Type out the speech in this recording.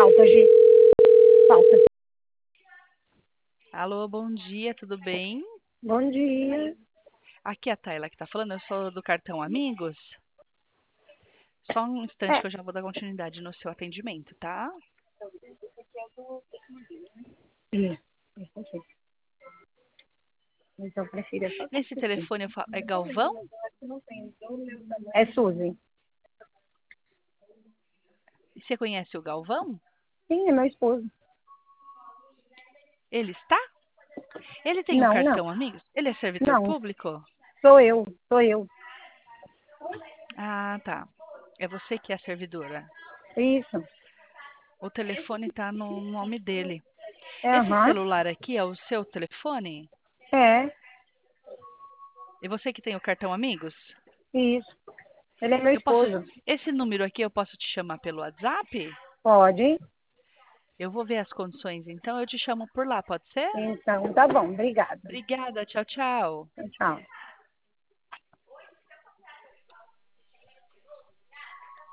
Falta, Gi. Falta. Alô, bom dia, tudo bem? Bom dia. Aqui é a Tayla que está falando, eu sou do cartão Amigos. Só um instante É, que eu já vou dar continuidade no seu atendimento, tá? isso aqui. Então, eu prefiro essa Nesse aqui. telefone é Galvão? É Suzy. Você conhece o Galvão? Sim, é meu esposo. Ele está? Ele tem o Não, não. cartão Amigos? Ele é servidor Não, público? sou eu. Sou eu. Ah, tá. É você que é a servidora. Isso. O telefone está no nome dele. É, Esse aham. celular aqui é o seu telefone? É, E você que tem o cartão Amigos? isso. Ele é meu Eu posso. esposo. Esse número aqui eu posso te chamar pelo WhatsApp? Pode? Eu vou ver as condições, então eu te chamo por lá, pode ser? Então, tá bom. Obrigada. Obrigada, tchau, tchau. Tchau.